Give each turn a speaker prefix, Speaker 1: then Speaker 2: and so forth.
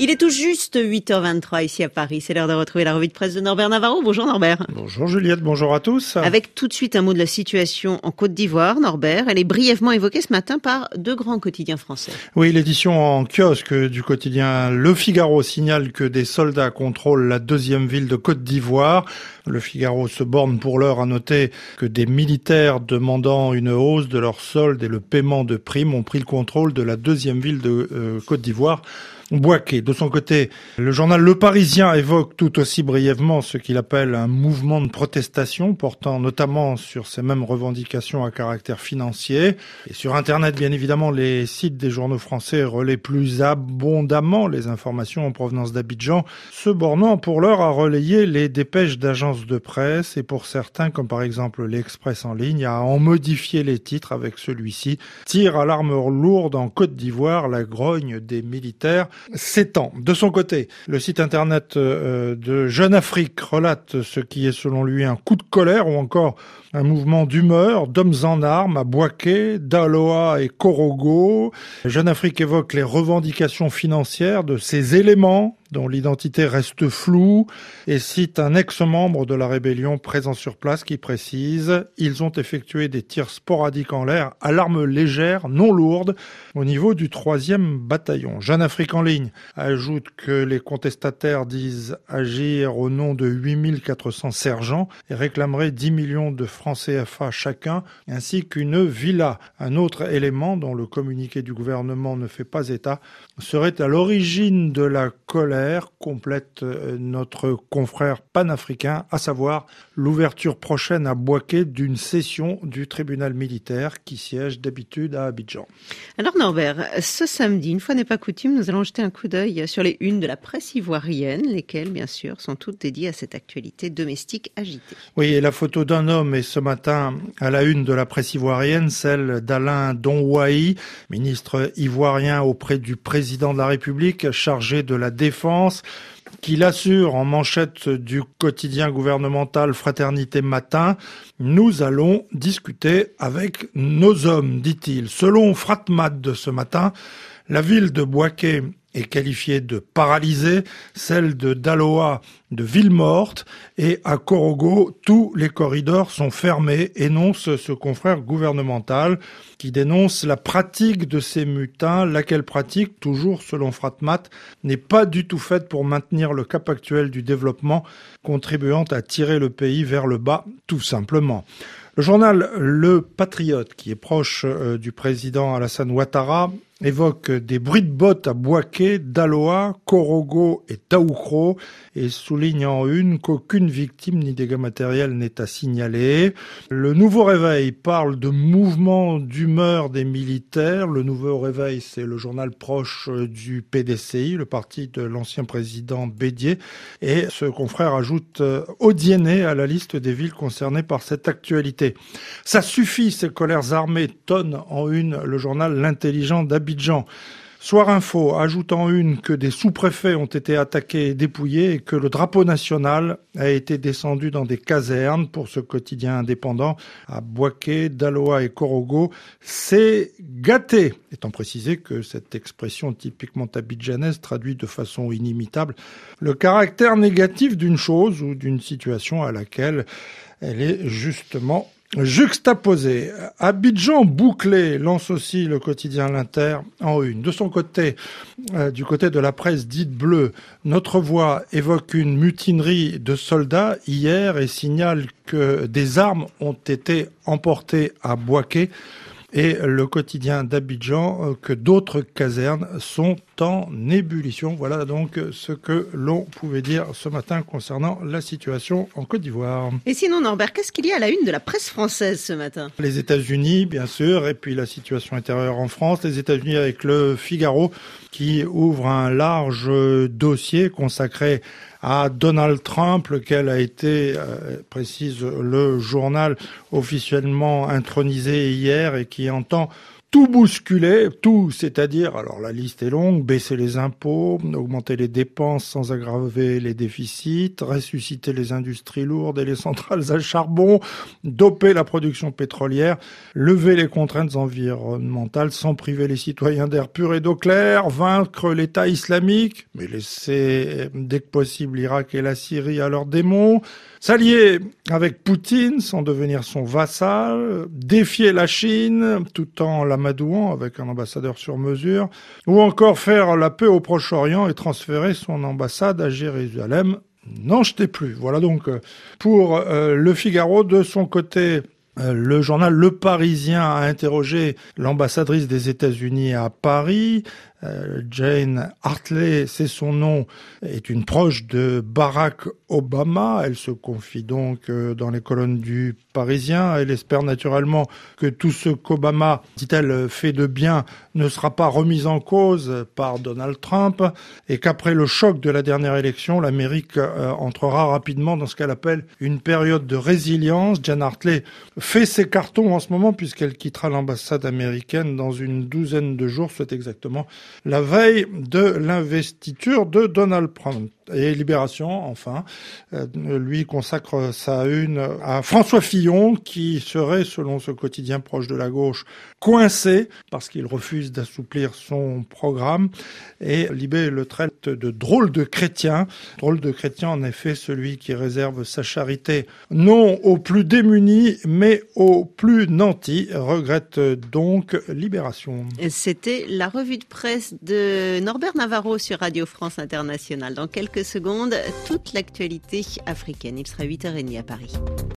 Speaker 1: Il est tout juste 8h23 ici à Paris. C'est l'heure de retrouver la revue de presse de Norbert Navarro. Bonjour Norbert.
Speaker 2: Bonjour Juliette, bonjour à tous.
Speaker 1: Avec tout de suite un mot de la situation en Côte d'Ivoire, Norbert. Elle est brièvement évoquée ce matin par deux grands quotidiens français.
Speaker 2: Oui, l'édition en kiosque du quotidien Le Figaro signale que des soldats contrôlent la deuxième ville de Côte d'Ivoire. Le Figaro se borne pour l'heure à noter que des militaires demandant une hausse de leur solde et le paiement de primes ont pris le contrôle de la deuxième ville de Côte d'Ivoire. Bouaké. De son côté, le journal Le Parisien évoque tout aussi brièvement ce qu'il appelle un mouvement de protestation portant notamment sur ces mêmes revendications à caractère financier. Et sur Internet, bien évidemment, les sites des journaux français relaient plus abondamment les informations en provenance d'Abidjan, se bornant pour l'heure à relayer les dépêches d'agences de presse et pour certains, comme par exemple l'Express en ligne, à en modifier les titres avec celui-ci. Tir à l'arme lourde en Côte d'Ivoire, la grogne des militaires s'étend. De son côté, le site internet de Jeune Afrique relate ce qui est selon lui un coup de colère ou encore un mouvement d'humeur d'hommes en armes à Bouaké, Daloa et Korogo. Jeune Afrique évoque les revendications financières de ces éléments dont l'identité reste floue et cite un ex-membre de la rébellion présent sur place qui précise « Ils ont effectué des tirs sporadiques en l'air à l'arme légère, non lourde, au niveau du 3e bataillon ». Jeune Afrique en ligne ajoute que les contestataires disent agir au nom de 8400 sergents et réclameraient 10 millions de francs CFA chacun, ainsi qu'une villa. Un autre élément dont le communiqué du gouvernement ne fait pas état serait à l'origine de la colère, complète notre confrère panafricain, à savoir l'ouverture prochaine à Bouaké d'une session du tribunal militaire qui siège d'habitude à Abidjan.
Speaker 1: Alors Norbert, ce samedi, une fois n'est pas coutume, nous allons jeter un coup d'œil sur les unes de la presse ivoirienne, lesquelles bien sûr sont toutes dédiées à cette actualité domestique agitée.
Speaker 2: Oui, et la photo d'un homme est ce matin à la une de la presse ivoirienne, celle d'Alain Donouahi, ministre ivoirien auprès du président de la République, chargé de la défense, qui l'assure en manchette du quotidien gouvernemental Fraternité Matin. Nous allons discuter avec nos hommes, dit-il. Selon Fratmat de ce matin, la ville de Bouaké est qualifiée de paralysée, celle de Daloa de ville morte, et à Korogo, tous les corridors sont fermés, énonce ce confrère gouvernemental qui dénonce la pratique de ces mutins, laquelle pratique, toujours selon Fratmat, n'est pas du tout faite pour maintenir le cap actuel du développement, contribuant à tirer le pays vers le bas, tout simplement. Le journal Le Patriote, qui est proche du président Alassane Ouattara, évoque des bruits de bottes à Bouaké, Daloa, Korogo et Taoukro et souligne en une qu'aucune victime ni dégâts matériels n'est à signaler. Le Nouveau Réveil parle de mouvement d'humeur des militaires. Le Nouveau Réveil, c'est le journal proche du PDCI, le parti de l'ancien président Bédié. Et ce confrère ajoute Odiéné à la liste des villes concernées par cette actualité. Ça suffit, ces colères armées, tonne en une le journal L'Intelligent d'Abidjan. Soir Info ajoute en une que des sous-préfets ont été attaqués et dépouillés et que le drapeau national a été descendu dans des casernes pour ce quotidien indépendant à Bouaké, Daloa et Korogo. C'est gâté, étant précisé que cette expression typiquement abidjanaise traduit de façon inimitable le caractère négatif d'une chose ou d'une situation à laquelle elle est justement juxtaposé. Abidjan bouclé lance aussi le quotidien L'Inter en une. De son côté, du côté de la presse dite bleue, Notre Voix évoque une mutinerie de soldats hier et signale que des armes ont été emportées à Bouaké. Et le quotidien d'Abidjan que d'autres casernes sont en ébullition. Voilà donc ce que l'on pouvait dire ce matin concernant la situation en Côte d'Ivoire.
Speaker 1: Et sinon Norbert, qu'est-ce qu'il y a à la une de la presse française ce matin ?
Speaker 2: Les États-Unis, bien sûr, et puis la situation intérieure en France. Les États-Unis avec le Figaro qui ouvre un large dossier consacré à Donald Trump, lequel a été, précise le journal, officiellement intronisé hier et qui entend tout bousculer, tout, c'est-à-dire, alors la liste est longue, baisser les impôts, augmenter les dépenses sans aggraver les déficits, ressusciter les industries lourdes et les centrales à charbon, doper la production pétrolière, lever les contraintes environnementales sans priver les citoyens d'air pur et d'eau claire, vaincre l'État islamique, mais laisser dès que possible l'Irak et la Syrie à leurs démons, s'allier avec Poutine sans devenir son vassal, défier la Chine tout en l'amadouant avec un ambassadeur sur mesure, ou encore faire la paix au Proche-Orient et transférer son ambassade à Jérusalem. N'en jetez plus. Voilà donc pour Le Figaro. De son côté, le journal Le Parisien a interrogé l'ambassadrice des États-Unis à Paris. Jane Hartley, c'est son nom, est une proche de Barack Obama. Elle se confie donc dans les colonnes du Parisien. Elle espère naturellement que tout ce qu'Obama, dit-elle, fait de bien ne sera pas remis en cause par Donald Trump et qu'après le choc de la dernière élection, l'Amérique entrera rapidement dans ce qu'elle appelle une période de résilience. Jane Hartley fait ses cartons en ce moment puisqu'elle quittera l'ambassade américaine dans une douzaine de jours, soit exactement la veille de l'investiture de Donald Trump. Et Libération, enfin, lui consacre sa une à François Fillon, qui serait, selon ce quotidien proche de la gauche, coincé parce qu'il refuse d'assouplir son programme. Et Libé le traite de drôle de chrétien. Drôle de chrétien, en effet, celui qui réserve sa charité non aux plus démunis, mais aux plus nantis, regrette donc Libération.
Speaker 1: C'était la revue de presse de Norbert Navarro sur Radio France Internationale. Dans quelques secondes, toute l'actualité africaine. Il sera 8h30 à Paris.